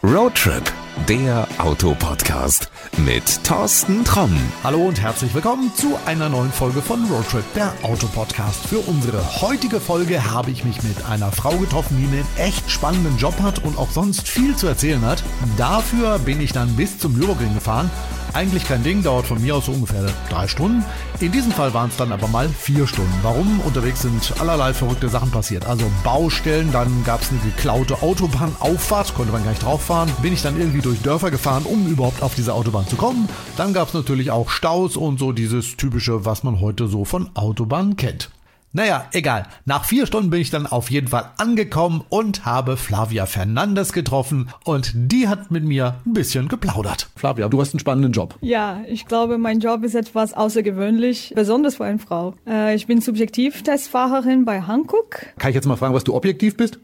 Roadtrip, der Autopodcast mit Thorsten Tromm. Hallo und herzlich willkommen zu einer neuen Folge von Roadtrip, der Autopodcast. Für unsere heutige Folge habe ich mich mit einer Frau getroffen, die einen echt spannenden Job hat und auch sonst viel zu erzählen hat. Dafür bin ich dann bis zum Nürburgring gefahren. Eigentlich kein Ding, dauert von mir aus so ungefähr 3 Stunden. In diesem Fall waren es dann aber mal 4 Stunden. Warum? Unterwegs sind allerlei verrückte Sachen passiert. Also Baustellen, dann gab es eine geklaute Autobahnauffahrt, konnte man gar nicht drauf fahren. Bin ich dann irgendwie durch Dörfer gefahren, um überhaupt auf diese Autobahn zu kommen. Dann gab es natürlich auch Staus und so dieses Typische, was man heute so von Autobahnen kennt. Naja, egal. Nach 4 Stunden bin ich dann auf jeden Fall angekommen und habe Flavia Fernandes getroffen und die hat mit mir ein bisschen geplaudert. Flavia, du hast einen spannenden Job. Ja, ich glaube, mein Job ist etwas außergewöhnlich, besonders für eine Frau. Ich bin Subjektivtestfahrerin bei Hankook. Kann ich jetzt mal fragen, was du objektiv bist?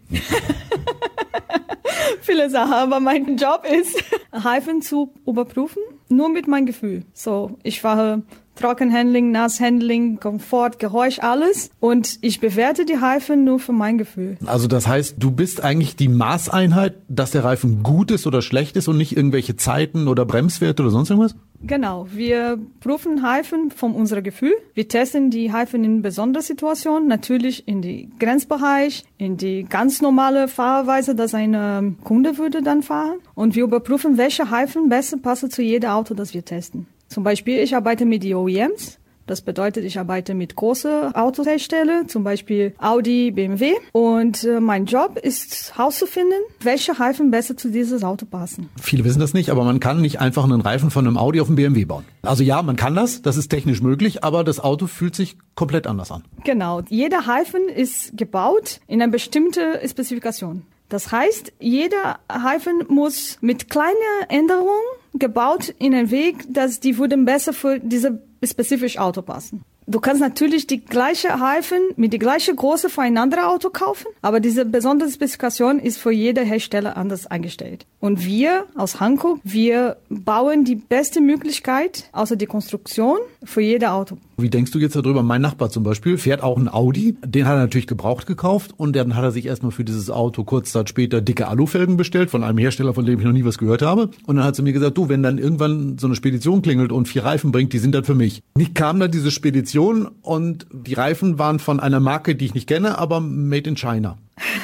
Viele Sachen, aber mein Job ist, Reifen zu überprüfen, nur mit meinem Gefühl. So, ich fahre Trockenhandling, Nasshandling, Komfort, Geräusch, alles. Und ich bewerte die Reifen nur für mein Gefühl. Also das heißt, du bist eigentlich die Maßeinheit, dass der Reifen gut ist oder schlecht ist und nicht irgendwelche Zeiten oder Bremswerte oder sonst irgendwas? Genau, wir prüfen Reifen von unserem Gefühl. Wir testen die Reifen in besonderen Situationen, natürlich in die Grenzbereich, in die ganz normale Fahrweise, dass ein Kunde würde dann fahren. Und wir überprüfen, welche Reifen besser passen zu jedem Auto, das wir testen. Zum Beispiel, ich arbeite mit den OEMs. Das bedeutet, ich arbeite mit großen Autoherstellern, zum Beispiel Audi, BMW. Und mein Job ist herauszufinden, welche Reifen besser zu dieses Auto passen. Viele wissen das nicht, aber man kann nicht einfach einen Reifen von einem Audi auf einen BMW bauen. Also ja, man kann das ist technisch möglich, aber das Auto fühlt sich komplett anders an. Genau, jeder Reifen ist gebaut in eine bestimmte Spezifikation. Das heißt, jeder Reifen muss mit kleinen Änderungen gebaut in einen Weg, dass die würden besser für diese spezifische Auto passen. Du kannst natürlich die gleiche Reifen mit die gleiche Größe für ein anderes Auto kaufen, aber diese besondere Spezifikation ist für jeden Hersteller anders eingestellt. Und wir aus Hankook, wir bauen die beste Möglichkeit, außer die Konstruktion, für jedes Auto. Wie denkst du jetzt darüber? Mein Nachbar zum Beispiel fährt auch einen Audi, den hat er natürlich gebraucht gekauft und dann hat er sich erstmal für dieses Auto kurz Zeit später dicke Alufelgen bestellt von einem Hersteller, von dem ich noch nie was gehört habe. Und dann hat sie mir gesagt, du, wenn dann irgendwann so eine Spedition klingelt und 4 Reifen bringt, die sind dann für mich. Nicht kam dann diese Spedition und die Reifen waren von einer Marke, die ich nicht kenne, aber made in China.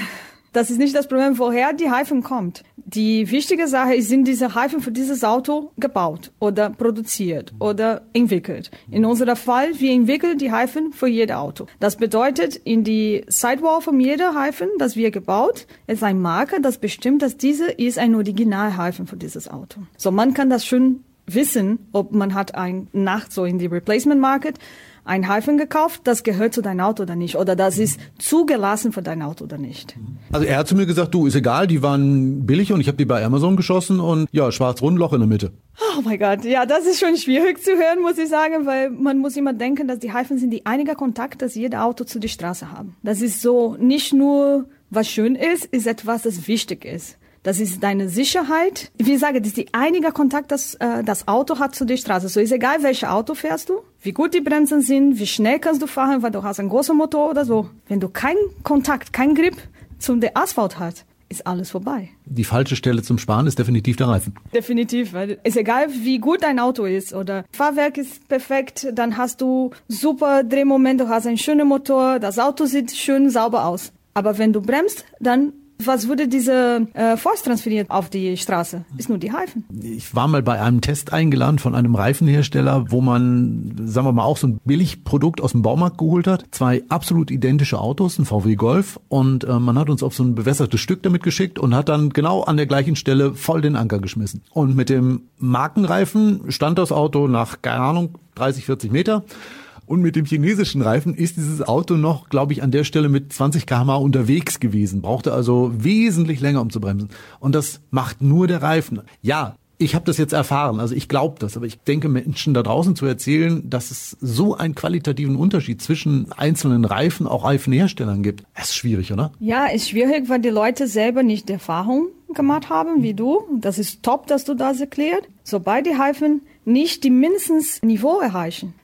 Das ist nicht das Problem, woher die Reifen kommt. Die wichtige Sache ist, sind diese Reifen für dieses Auto gebaut oder produziert oder entwickelt. In unserem Fall, wir entwickeln die Reifen für jedes Auto. Das bedeutet, in die Sidewall von jedem Reifen, das wir gebaut, ist ein Marker, das bestimmt, dass diese ist ein Originalreifen für dieses Auto. So, man kann das schon wissen, ob man hat so in die Replacement Market ein Reifen gekauft, das gehört zu deinem Auto oder nicht. Oder das ist zugelassen für dein Auto oder nicht. Also er hat zu mir gesagt, du, ist egal, die waren billig und ich habe die bei Amazon geschossen und ja, schwarz-rund Loch in der Mitte. Oh mein Gott, ja, das ist schon schwierig zu hören, muss ich sagen, weil man muss immer denken, dass die Reifen sind die einige Kontakt, das jeder Auto zu der Straße haben. Das ist so nicht nur, was schön ist etwas, das wichtig ist. Das ist deine Sicherheit. Wie ich sage, das ist die einige Kontakt, das das Auto hat zu der Straße. So ist egal, welches Auto fährst du, wie gut die Bremsen sind, wie schnell kannst du fahren, weil du hast einen großen Motor oder so. Wenn du keinen Kontakt, keinen Grip zum der Asphalt hast, ist alles vorbei. Die falsche Stelle zum Sparen ist definitiv der Reifen. Definitiv, weil es ist egal, wie gut dein Auto ist oder Fahrwerk ist perfekt, dann hast du super Drehmoment, du hast einen schönen Motor, das Auto sieht schön sauber aus. Aber wenn du bremst, dann was würde diese Force transferiert auf die Straße? Ist nur die Reifen. Ich war mal bei einem Test eingeladen von einem Reifenhersteller, wo man, sagen wir mal, auch so ein Billigprodukt aus dem Baumarkt geholt hat. 2 absolut identische Autos, ein VW Golf. Und man hat uns auf so ein bewässertes Stück damit geschickt und hat dann genau an der gleichen Stelle voll den Anker geschmissen. Und mit dem Markenreifen stand das Auto nach, keine Ahnung, 30, 40 Meter. Und mit dem chinesischen Reifen ist dieses Auto noch, glaube ich, an der Stelle mit 20 km/h unterwegs gewesen. Brauchte also wesentlich länger, um zu bremsen. Und das macht nur der Reifen. Ja, ich habe das jetzt erfahren, also ich glaube das. Aber ich denke, Menschen da draußen zu erzählen, dass es so einen qualitativen Unterschied zwischen einzelnen Reifen, auch Reifenherstellern gibt, ist schwierig, oder? Ja, ist schwierig, weil die Leute selber nicht die Erfahrung gemacht haben, wie du. Das ist top, dass du das erklärt. Sobald die Reifen nicht die mindestens Niveau erreichen,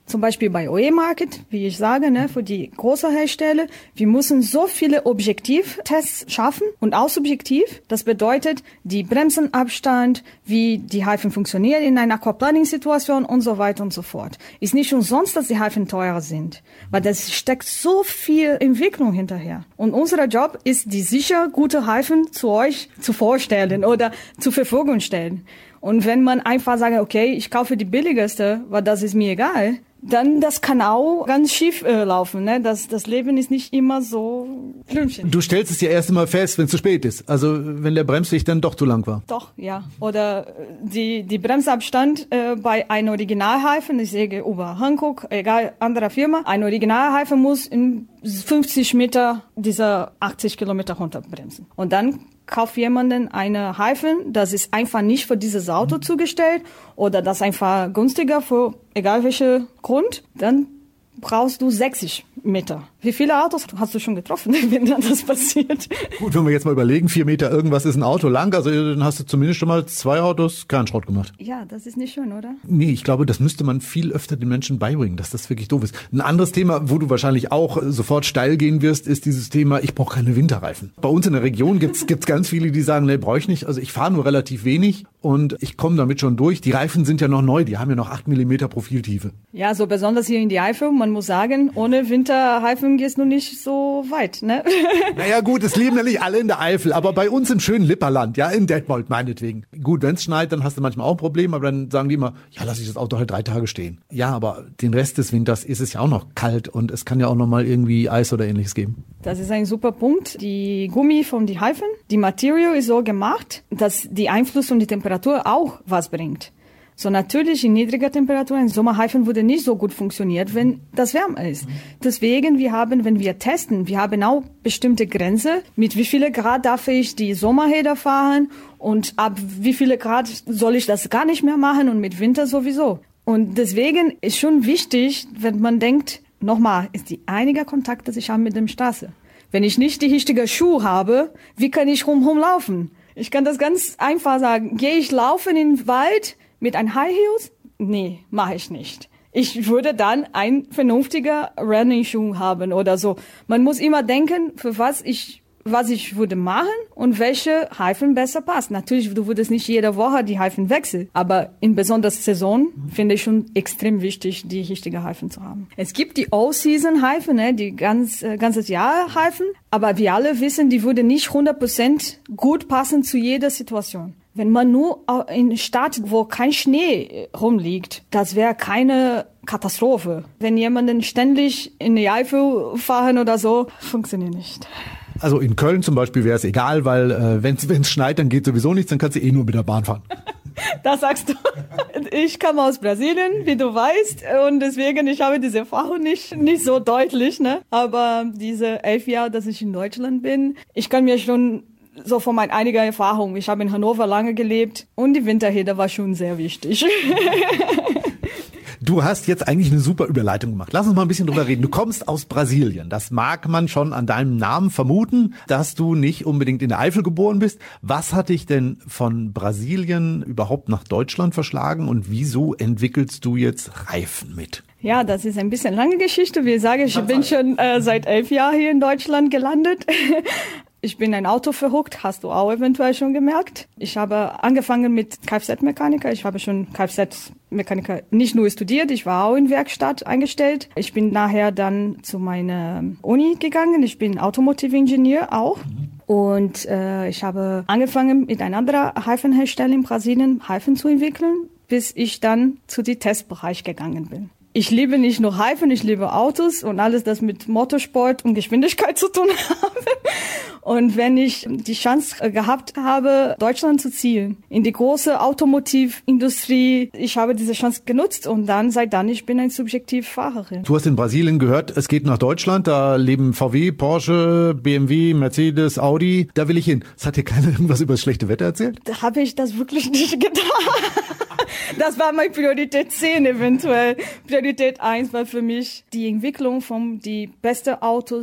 zum Beispiel bei OE Market, wie ich sage, ne, für die großen Hersteller, wir müssen so viele Objektivtests schaffen und auch subjektiv. Das bedeutet, die Bremsenabstand, wie die Reifen funktionieren in einer Aquaplaning-Situation und so weiter und so fort. Ist nicht umsonst, dass die Reifen teurer sind, weil das steckt so viel Entwicklung hinterher. Und unser Job ist, die sicher gute Reifen zu euch zu vorstellen oder zur Verfügung stellen. Und wenn man einfach sagt, okay, ich kaufe die billigste, weil das ist mir egal, dann das kann auch ganz schief laufen. Ne? Das Leben ist nicht immer so Blümchen. Du stellst es ja erst einmal fest, wenn es zu spät ist. Also wenn der Bremsweg dann doch zu lang war. Doch, ja. Oder die Bremsabstand bei einem Originalreifen, ich sage über Hankook, egal, anderer Firma, ein Originalreifen muss in 50 Meter diese 80 Kilometer runterbremsen. Und dann kauft jemanden eine Reifen, das ist einfach nicht für dieses Auto zugestellt oder das einfach günstiger für egal welchen Grund, dann brauchst du 60 Meter. Wie viele Autos hast du schon getroffen, wenn dann das passiert? Gut, wenn wir jetzt mal überlegen, 4 Meter irgendwas ist ein Auto lang, also dann hast du zumindest schon mal 2 Autos keinen Schrott gemacht. Ja, das ist nicht schön, oder? Nee, ich glaube, das müsste man viel öfter den Menschen beibringen, dass das wirklich doof ist. Ein anderes Thema, wo du wahrscheinlich auch sofort steil gehen wirst, ist dieses Thema, ich brauche keine Winterreifen. Bei uns in der Region gibt's ganz viele, die sagen, nee, brauche ich nicht. Also ich fahre nur relativ wenig und ich komme damit schon durch. Die Reifen sind ja noch neu, die haben ja noch 8 mm Profiltiefe. Ja, so besonders hier in die Eifel, man muss sagen, ohne Winterreifen gehst du nicht so weit, ne? Naja gut, es leben ja nicht alle in der Eifel, aber bei uns im schönen Lipperland, ja, in Detmold meinetwegen. Gut, wenn es schneit, dann hast du manchmal auch ein Problem, aber dann sagen die immer, ja, lass ich das Auto halt 3 Tage stehen. Ja, aber den Rest des Winters ist es ja auch noch kalt und es kann ja auch noch mal irgendwie Eis oder ähnliches geben. Das ist ein super Punkt. Die Gummi von die Reifen, die Material ist so gemacht, dass die Einfluss und die Temperatur auch was bringt. So natürlich in niedriger Temperatur ein Sommerreifen würde nicht so gut funktionieren, wenn das wärmer ist. Deswegen, wenn wir testen, wir haben auch bestimmte Grenze, mit wie viele Grad darf ich die Sommerräder fahren und ab wie viele Grad soll ich das gar nicht mehr machen und mit Winter sowieso. Und deswegen ist schon wichtig, wenn man denkt, nochmal, ist die einige Kontakt, das ich habe mit dem Straße. Wenn ich nicht die richtigen Schuhe habe, wie kann ich rumlaufen? Ich kann das ganz einfach sagen. Gehe ich laufen in den Wald mit einem High Heels? Nee, mache ich nicht. Ich würde dann ein vernünftiger Running-Schuh haben oder so. Man muss immer denken, für was ich würde machen und welche Reifen besser passt. Natürlich, du würdest nicht jede Woche die Reifen wechseln, aber in besonders Saison finde ich schon extrem wichtig, die richtigen Reifen zu haben. Es gibt die All-Season-Reifen, ne, die ganzes Jahr Reifen, aber wir alle wissen, die würde nicht 100% gut passen zu jeder Situation. Wenn man nur in einer Stadt, wo kein Schnee rumliegt, das wäre keine Katastrophe. Wenn jemanden ständig in die Eifel fahren oder so, funktioniert nicht. Also in Köln zum Beispiel wäre es egal, weil wenn es schneit, dann geht sowieso nichts, dann kannst du eh nur mit der Bahn fahren. Das sagst du. Ich komme aus Brasilien, wie du weißt, und deswegen, ich habe diese Erfahrung nicht so deutlich, ne? Aber diese 11 Jahre, dass ich in Deutschland bin, ich kann mir schon so von meinen einiger Erfahrung. Ich habe in Hannover lange gelebt und die Winterräder war schon sehr wichtig. Du hast jetzt eigentlich eine super Überleitung gemacht. Lass uns mal ein bisschen drüber reden. Du kommst aus Brasilien. Das mag man schon an deinem Namen vermuten, dass du nicht unbedingt in der Eifel geboren bist. Was hat dich denn von Brasilien überhaupt nach Deutschland verschlagen und wieso entwickelst du jetzt Reifen mit? Ja, das ist ein bisschen lange Geschichte. Wie ich sage, ich bin schon seit 11 Jahren hier in Deutschland gelandet. Ich bin ein Auto verrückt, hast du auch eventuell schon gemerkt. Ich habe angefangen mit Kfz-Mechaniker. Ich habe schon Kfz-Mechaniker nicht nur studiert, ich war auch in Werkstatt eingestellt. Ich bin nachher dann zu meiner Uni gegangen. Ich bin Automotive-Ingenieur auch. Und ich habe angefangen mit einem anderen Reifenhersteller in Brasilien Reifen zu entwickeln, bis ich dann zu dem Testbereich gegangen bin. Ich liebe nicht nur Reifen, ich liebe Autos und alles, das mit Motorsport und Geschwindigkeit zu tun habe. Und wenn ich die Chance gehabt habe, Deutschland zu ziehen, in die große Automotivindustrie, ich habe diese Chance genutzt und seit dann, ich bin ein Subjektivfahrerin. Du hast in Brasilien gehört, es geht nach Deutschland, da leben VW, Porsche, BMW, Mercedes, Audi, da will ich hin. Es hat dir keiner irgendwas über das schlechte Wetter erzählt? Da habe ich das wirklich nicht getan. Das war meine Priorität 10 eventuell. Priorität 1 war für mich die Entwicklung von die besten Autos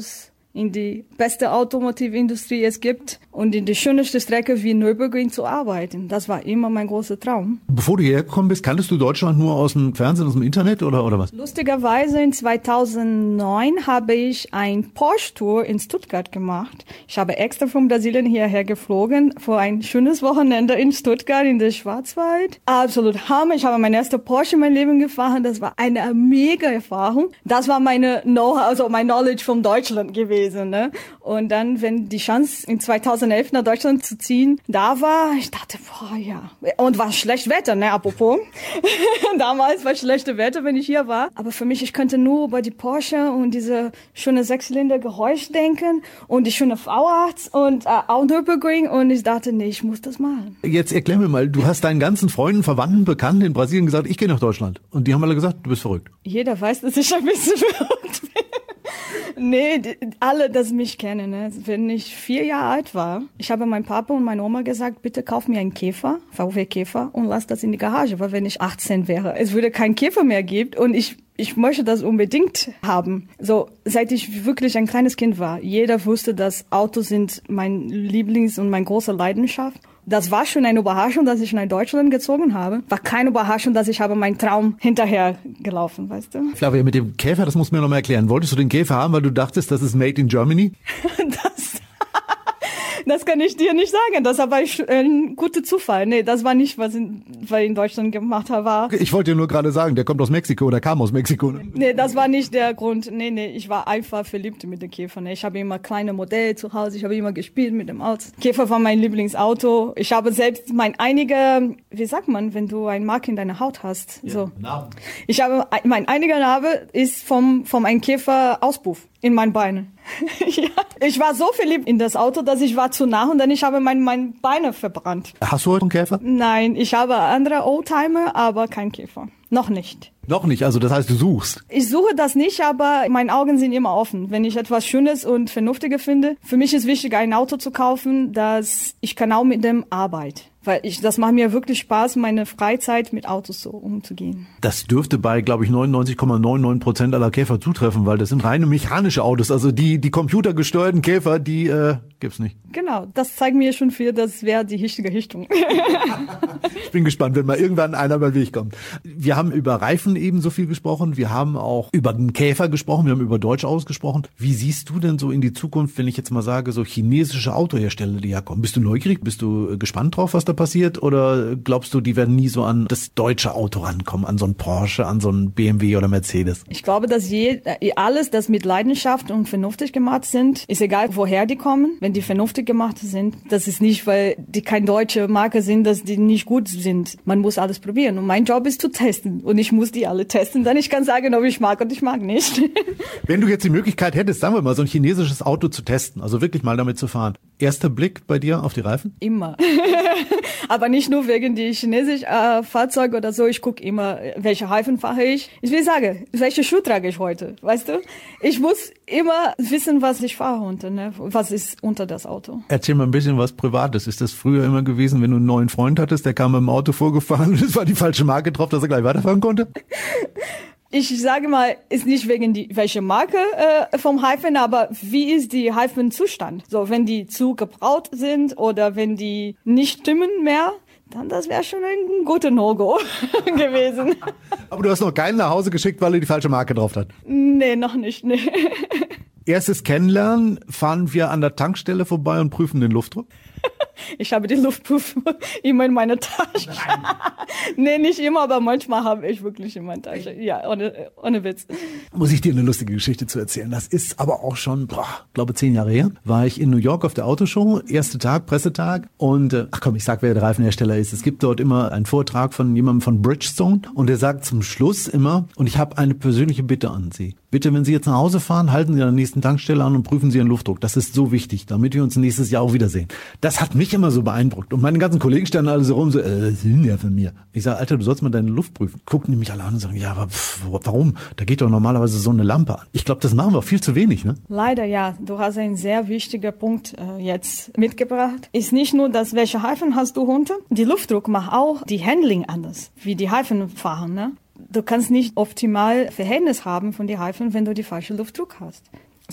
in die beste Automotivindustrie es gibt und in die schönste Strecke wie Nürburgring zu arbeiten. Das war immer mein großer Traum. Bevor du hierher gekommen bist, kanntest du Deutschland nur aus dem Fernsehen, aus dem Internet oder was? Lustigerweise in 2009 habe ich ein Porsche-Tour in Stuttgart gemacht. Ich habe extra von Brasilien hierher geflogen für ein schönes Wochenende in Stuttgart in der Schwarzwald. Absolut Hammer. Ich habe mein erster Porsche in meinem Leben gefahren. Das war eine mega Erfahrung. Das war meine Know-how, also mein Knowledge von Deutschland gewesen. Ne? Und dann, wenn die Chance in 2011 nach Deutschland zu ziehen da war, ich dachte, boah, ja. Und war schlecht Wetter, ne, apropos. Damals war schlechte Wetter, wenn ich hier war. Aber für mich, ich könnte nur über die Porsche und diese schöne Sechszylinder-Geräusch denken und die schöne V8 und auch Nürburgring. Und ich dachte, nee, ich muss das machen. Jetzt erklär mir mal, du hast deinen ganzen Freunden, Verwandten, Bekannten in Brasilien gesagt, ich gehe nach Deutschland. Und die haben alle gesagt, du bist verrückt. Jeder weiß, dass ich ein bisschen verrückt bin. Nee, alle, das mich kennen. Ne? Wenn ich 4 Jahre alt war, ich habe meinem Papa und meiner Oma gesagt, bitte kauf mir einen Käfer, VW-Käfer, und lass das in die Garage, weil wenn ich 18 wäre, es würde keinen Käfer mehr geben und ich möchte das unbedingt haben. So, seit ich wirklich ein kleines Kind war, jeder wusste, dass Autos sind mein Lieblings- und meine große Leidenschaft. Das war schon eine Überraschung, dass ich nach Deutschland gezogen habe. War keine Überraschung, dass ich habe meinen Traum hinterher gelaufen, weißt du? Flavia, mit dem Käfer, das musst du mir noch mal erklären. Wolltest du den Käfer haben, weil du dachtest, das ist made in Germany? Das kann ich dir nicht sagen. Das war ein guter Zufall. Nee, das war nicht, was ich in Deutschland gemacht habe. Ich wollte dir nur gerade sagen, der kommt aus Mexiko oder kam aus Mexiko. Nee, das war nicht der Grund. Nee, ich war einfach verliebt mit dem Käfer. Ich habe immer kleine Modelle zu Hause. Ich habe immer gespielt mit dem Auto. Käfer war mein Lieblingsauto. Ich habe selbst wie sagt man, wenn du ein Mark in deiner Haut hast? Ja, so. Narben. Ich habe, mein einiger Narbe ist vom ein Käfer-Auspuff in meinen Beinen. Ja. Ich war so verliebt in das Auto, dass ich war zu nah und dann ich habe meine Beine verbrannt. Hast du heute einen Käfer? Nein, ich habe andere Oldtimer, aber kein Käfer. Noch nicht. Noch nicht, also das heißt, du suchst? Ich suche das nicht, aber meine Augen sind immer offen. Wenn ich etwas Schönes und Vernünftiges finde, für mich ist wichtig, ein Auto zu kaufen, dass ich kann auch mit dem arbeiten. Weil das macht mir wirklich Spaß, meine Freizeit mit Autos so umzugehen. Das dürfte bei, glaube ich, 99,99% aller Käfer zutreffen, weil das sind reine mechanische Autos. Also die computergesteuerten Käfer, die gibt's nicht. Genau, das zeigt mir schon viel, das wäre die richtige Richtung. Ich bin gespannt, wenn mal irgendwann einer über den Weg kommt. Wir haben über Reifen eben so viel gesprochen. Wir haben auch über den Käfer gesprochen. Wir haben über Deutsch ausgesprochen. Wie siehst du denn so in die Zukunft, wenn ich jetzt mal sage, so chinesische Autohersteller, die herkommen? Bist du neugierig? Bist du gespannt drauf, was da passiert? Oder glaubst du, die werden nie so an das deutsche Auto rankommen, an so ein Porsche, an so ein BMW oder Mercedes? Ich glaube, dass alles, das mit Leidenschaft und vernünftig gemacht sind, ist egal, woher die kommen. Wenn die vernünftig gemacht sind, das ist nicht, weil die keine deutsche Marke sind, dass die nicht gut sind. Man muss alles probieren. Und mein Job ist zu testen. Und ich muss die alle testen. Dann ich kann sagen, ob ich mag und ich mag nicht. Wenn du jetzt die Möglichkeit hättest, sagen wir mal, so ein chinesisches Auto zu testen, also wirklich mal damit zu fahren. Erster Blick bei dir auf die Reifen? Immer. Aber nicht nur wegen die chinesischen Fahrzeuge oder so. Ich gucke immer, welche Reifen fahre ich. Ich will sagen, welche Schuhe trage ich heute, weißt du? Ich muss immer wissen, was ich fahre unter, ne? Was ist unter das Auto. Erzähl mal ein bisschen was Privates. Ist das früher immer gewesen, wenn du einen neuen Freund hattest, der kam mit dem Auto vorgefahren und es war die falsche Marke drauf, dass er gleich weiterfahren konnte? Ich sage mal, ist nicht wegen welche Marke vom Reifen, aber wie ist die Reifenzustand? So, wenn die zu gebraut sind oder wenn die nicht stimmen mehr, dann das wäre schon ein guter No-Go gewesen. Aber du hast noch keinen nach Hause geschickt, weil er die falsche Marke drauf hat? Nee, noch nicht, nee. Erstes Kennenlernen, fahren wir an der Tankstelle vorbei und prüfen den Luftdruck? Ich habe die Luftprüfung immer in meiner Tasche. Nee, nicht immer, aber manchmal habe ich wirklich in meiner Tasche. Ja, ohne Witz. Muss ich dir eine lustige Geschichte zu erzählen. Das ist aber auch schon, glaube 10 Jahre her. War ich in New York auf der Autoshow, erster Tag, Pressetag. Und ich sag, wer der Reifenhersteller ist. Es gibt dort immer einen Vortrag von jemandem von Bridgestone. Und der sagt zum Schluss immer, und ich habe eine persönliche Bitte an Sie. Bitte, wenn Sie jetzt nach Hause fahren, halten Sie an der nächsten Tankstelle an und prüfen Sie Ihren Luftdruck. Das ist so wichtig, damit wir uns nächstes Jahr auch wiedersehen. Das hat mich immer so beeindruckt. Und meine ganzen Kollegen standen alle so rum, was sind ja von mir? Ich sage, Alter, du sollst mal deine Luft prüfen. Gucken die mich alle an und sagen, ja, aber warum? Da geht doch normalerweise so eine Lampe an. Ich glaube, das machen wir auch viel zu wenig, ne? Leider, ja. Du hast einen sehr wichtigen Punkt jetzt mitgebracht. Ist nicht nur, dass welche Reifen hast du runter? Die Luftdruck macht auch die Handling anders, wie die Reifen fahren, ne? Du kannst nicht optimal Verhältnis haben von den Reifen, wenn du die falsche Luftdruck hast. So,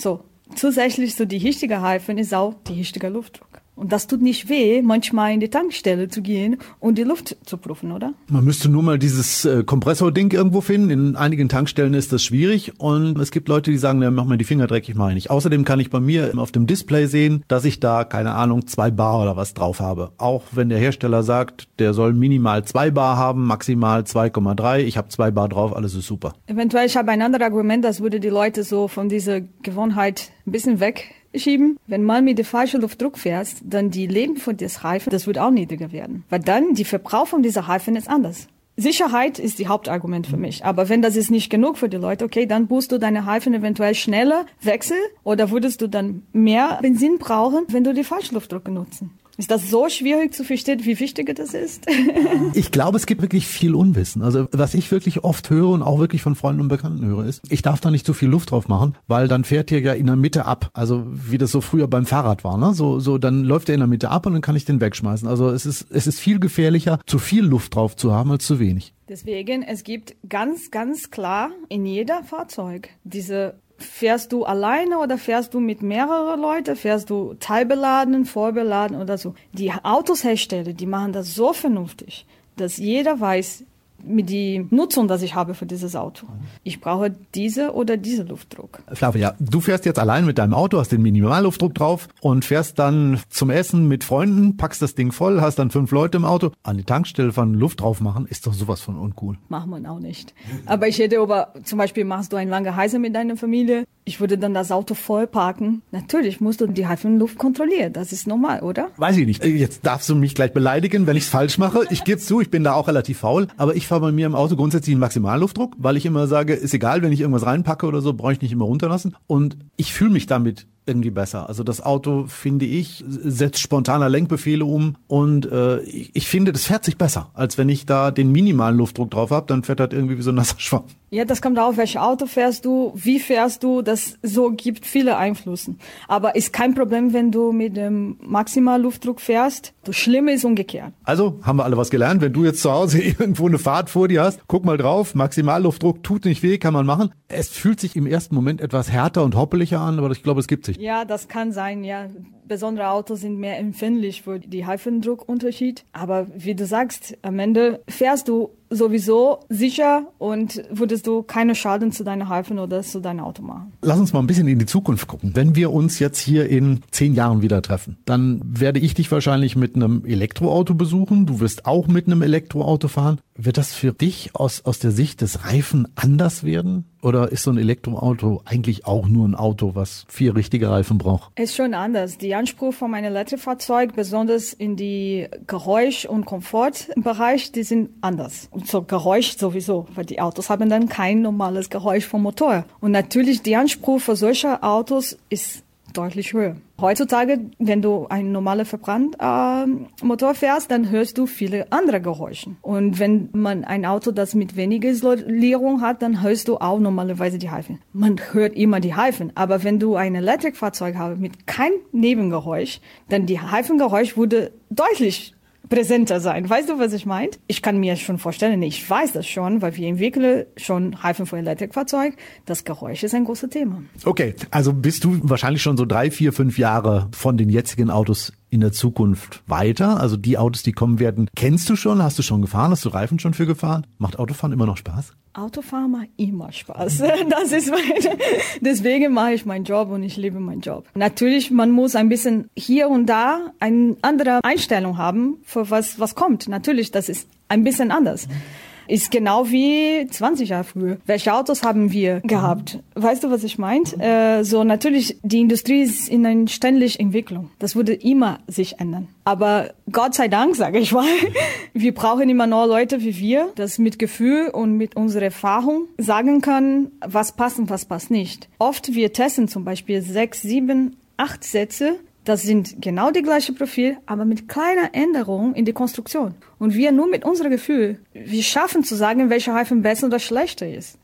zusätzlich so die richtige Reifen ist auch die richtige Luftdruck. Und das tut nicht weh, manchmal in die Tankstelle zu gehen und die Luft zu prüfen, oder? Man müsste nur mal dieses Kompressor-Ding irgendwo finden. In einigen Tankstellen ist das schwierig und es gibt Leute, die sagen, ja, mach mal die Finger dreckig, mach ich nicht. Außerdem kann ich bei mir auf dem Display sehen, dass ich da, keine Ahnung, 2 Bar oder was drauf habe. Auch wenn der Hersteller sagt, der soll minimal 2 Bar haben, maximal 2,3. Ich habe 2 Bar drauf, alles ist super. Eventuell, ich habe ein anderes Argument, das würde die Leute so von dieser Gewohnheit ein bisschen wegschieben. Wenn man mit dem falschen Luftdruck fährst, dann die Leben von diesem Reifen, das wird auch niedriger werden. Weil dann die Verbrauch von dieser Reifen ist anders. Sicherheit ist die Hauptargument für mich. Aber wenn das ist nicht genug für die Leute, okay, dann musst du deine Reifen eventuell schneller wechseln oder würdest du dann mehr Benzin brauchen, wenn du die falschen Luftdruck nutzen. Ist das so schwierig zu verstehen, wie wichtig das ist? Ich glaube, es gibt wirklich viel Unwissen. Also was ich wirklich oft höre und auch wirklich von Freunden und Bekannten höre, ist, ich darf da nicht zu viel Luft drauf machen, weil dann fährt der ja in der Mitte ab. Also wie das so früher beim Fahrrad war, ne? So dann läuft er in der Mitte ab und dann kann ich den wegschmeißen. Also es ist viel gefährlicher, zu viel Luft drauf zu haben als zu wenig. Deswegen, es gibt ganz, ganz klar in jeder Fahrzeug diese: Fährst du alleine oder fährst du mit mehreren Leuten? Fährst du teilbeladen, vorbeladen oder so? Die Autoshersteller, die machen das so vernünftig, dass jeder weiß, mit die Nutzung, das ich habe für dieses Auto. Ich brauche diese oder diese Luftdruck. Flavia, du fährst jetzt allein mit deinem Auto, hast den Minimalluftdruck drauf und fährst dann zum Essen mit Freunden, packst das Ding voll, hast dann 5 Leute im Auto. An die Tankstelle fahren, Luft drauf machen, ist doch sowas von uncool. Machen wir auch nicht. Aber ich hätte zum Beispiel, machst du eine lange Reise mit deiner Familie, ich würde dann das Auto voll parken. Natürlich musst du die Reifenluft kontrollieren, das ist normal, oder? Weiß ich nicht. Jetzt darfst du mich gleich beleidigen, wenn ich es falsch mache. Ich gebe zu, ich bin da auch relativ faul, aber ich fahre bei mir im Auto grundsätzlich einen Maximalluftdruck, weil ich immer sage, ist egal, wenn ich irgendwas reinpacke oder so, brauche ich nicht immer runterlassen. Und ich fühle mich damit irgendwie besser. Also das Auto, finde ich, setzt spontaner Lenkbefehle um und ich finde, das fährt sich besser, als wenn ich da den minimalen Luftdruck drauf habe, dann fährt das irgendwie wie so ein nasser Schwamm. Ja, das kommt auf, welches Auto fährst du, wie fährst du, das so gibt viele Einflüsse. Aber ist kein Problem, wenn du mit dem Maximalluftdruck fährst. Das Schlimme ist umgekehrt. Also haben wir alle was gelernt. Wenn du jetzt zu Hause irgendwo eine Fahrt vor dir hast, guck mal drauf, Maximalluftdruck tut nicht weh, kann man machen. Es fühlt sich im ersten Moment etwas härter und hoppeliger an, aber ich glaube, es gibt sich. Ja, das kann sein, ja. Besondere Autos sind mehr empfindlich für die Reifendruckunterschied. Aber wie du sagst, am Ende fährst du sowieso sicher und würdest du keine Schaden zu deinen Reifen oder zu deinem Auto machen. Lass uns mal ein bisschen in die Zukunft gucken. Wenn wir uns jetzt hier in 10 Jahren wieder treffen, dann werde ich dich wahrscheinlich mit einem Elektroauto besuchen. Du wirst auch mit einem Elektroauto fahren. Wird das für dich aus der Sicht des Reifen anders werden? Oder ist so ein Elektroauto eigentlich auch nur ein Auto, was 4 richtige Reifen braucht? Es ist schon anders. Die Ansprüche von meinem Elektrofahrzeug, besonders in die Geräusch- und Komfortbereich, die sind anders. Und so Geräusch sowieso, weil die Autos haben dann kein normales Geräusch vom Motor. Und natürlich, die Anspruch für solche Autos ist deutlich höher. Heutzutage, wenn du einen normalen Verbrennmotor fährst, dann hörst du viele andere Geräusche. Und wenn man ein Auto, das mit weniger Isolierung hat, dann hörst du auch normalerweise die Reifen. Man hört immer die Reifen, aber wenn du ein Elektrofahrzeug hast mit kein Nebengeräusch, dann die Reifengeräusch würde deutlich präsenter sein. Weißt du, was ich meine? Ich kann mir schon vorstellen, ich weiß das schon, weil wir entwickeln schon Reifen für Elektrofahrzeug. Das Geräusch ist ein großes Thema. Okay, also bist du wahrscheinlich schon so 3, 4, 5 Jahre von den jetzigen Autos in der Zukunft weiter? Also die Autos, die kommen werden, kennst du schon? Hast du schon gefahren? Hast du Reifen schon für gefahren? Macht Autofahren immer noch Spaß? Autofahren macht immer Spaß. Das ist deswegen mache ich meinen Job und ich liebe meinen Job. Natürlich, man muss ein bisschen hier und da eine andere Einstellung haben, für was kommt. Natürlich, das ist ein bisschen anders. Ist genau wie 20 Jahre früher. Welche Autos haben wir gehabt? Weißt du, was ich meine? So natürlich, die Industrie ist in einer ständigen Entwicklung. Das würde immer sich ändern. Aber Gott sei Dank, sage ich mal, wir brauchen immer noch Leute wie wir, das mit Gefühl und mit unserer Erfahrung sagen können, was passt und was passt nicht. Oft wir testen zum Beispiel 6, 7, 8 Sätze. Das sind genau die gleiche Profil, aber mit kleiner Änderung in die Konstruktion. Und wir nur mit unserem Gefühl, wir schaffen zu sagen, welcher Reifen besser oder schlechter ist.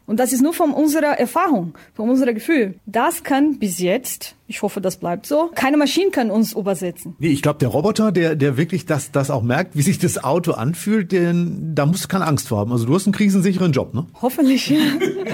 Und das ist nur von unserer Erfahrung, von unserem Gefühl. Das kann bis jetzt, ich hoffe, das bleibt so, keine Maschine kann uns übersetzen. Nee, ich glaube, der Roboter, der wirklich das auch merkt, wie sich das Auto anfühlt, da musst du keine Angst vor haben. Also du hast einen krisensicheren Job, ne? Hoffentlich, ja.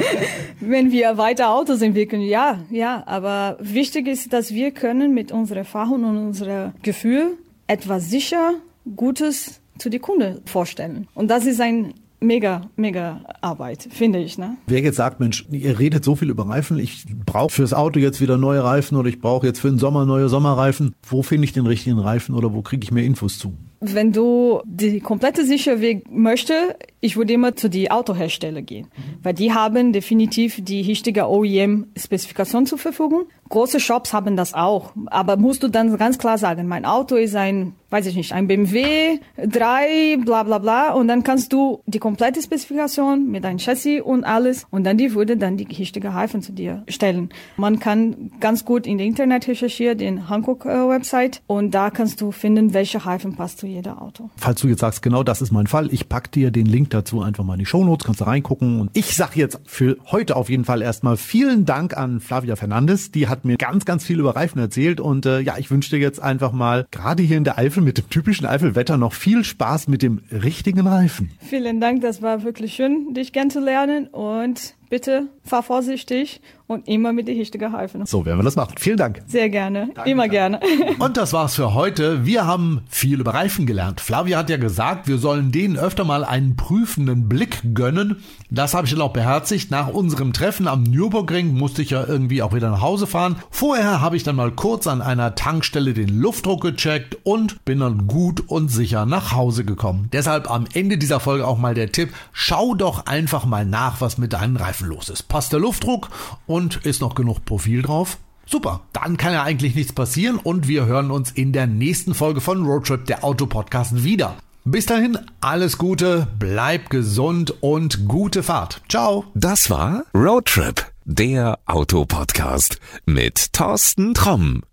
Wenn wir weiter Autos entwickeln, ja. Aber wichtig ist, dass wir können mit unserer Erfahrung und unserem Gefühl etwas sicher Gutes zu den Kunden vorstellen. Und das ist ein mega Arbeit, finde ich, ne? Wer jetzt sagt, Mensch, ihr redet so viel über Reifen, ich brauche fürs Auto jetzt wieder neue Reifen oder ich brauche jetzt für den Sommer neue Sommerreifen, wo finde ich den richtigen Reifen oder wo kriege ich mehr Infos zu? Wenn du die komplette Sicherweg möchtest, ich würde immer zu den Autoherstellern gehen, weil die haben definitiv die richtige OEM-Spezifikation zur Verfügung. Große Shops haben das auch, aber musst du dann ganz klar sagen, mein Auto ist ein BMW 3, bla bla bla, und dann kannst du die komplette Spezifikation mit deinem Chassis und alles, und dann die würde dann die richtige Reifen zu dir stellen. Man kann ganz gut in der Internet recherchieren, in Hankook-Website, und da kannst du finden, welche Reifen passt zu jeder Auto. Falls du jetzt sagst, genau das ist mein Fall, ich pack dir den Link dazu einfach mal in die Shownotes, kannst du reingucken. Und ich sag jetzt für heute auf jeden Fall erstmal vielen Dank an Flavia Fernandes. Die hat mir ganz viel über Reifen erzählt. Und ich wünsche dir jetzt einfach mal, gerade hier in der Eifel mit dem typischen Eifelwetter, noch viel Spaß mit dem richtigen Reifen. Vielen Dank, das war wirklich schön, dich kennenzulernen. Und bitte fahr vorsichtig und immer mit den richtigen Reifen. So werden wir das machen. Vielen Dank. Sehr gerne. Danke, immer gerne. Und das war's für heute. Wir haben viel über Reifen gelernt. Flavia hat ja gesagt, wir sollen denen öfter mal einen prüfenden Blick gönnen. Das habe ich dann auch beherzigt. Nach unserem Treffen am Nürburgring musste ich ja irgendwie auch wieder nach Hause fahren. Vorher habe ich dann mal kurz an einer Tankstelle den Luftdruck gecheckt und bin dann gut und sicher nach Hause gekommen. Deshalb am Ende dieser Folge auch mal der Tipp, schau doch einfach mal nach, was mit deinen Reifen los ist. Passt der Luftdruck und ist noch genug Profil drauf? Super, dann kann ja eigentlich nichts passieren und wir hören uns in der nächsten Folge von Roadtrip, der Autopodcast, wieder. Bis dahin, alles Gute, bleib gesund und gute Fahrt. Ciao. Das war Roadtrip, der Autopodcast mit Thorsten Tromm.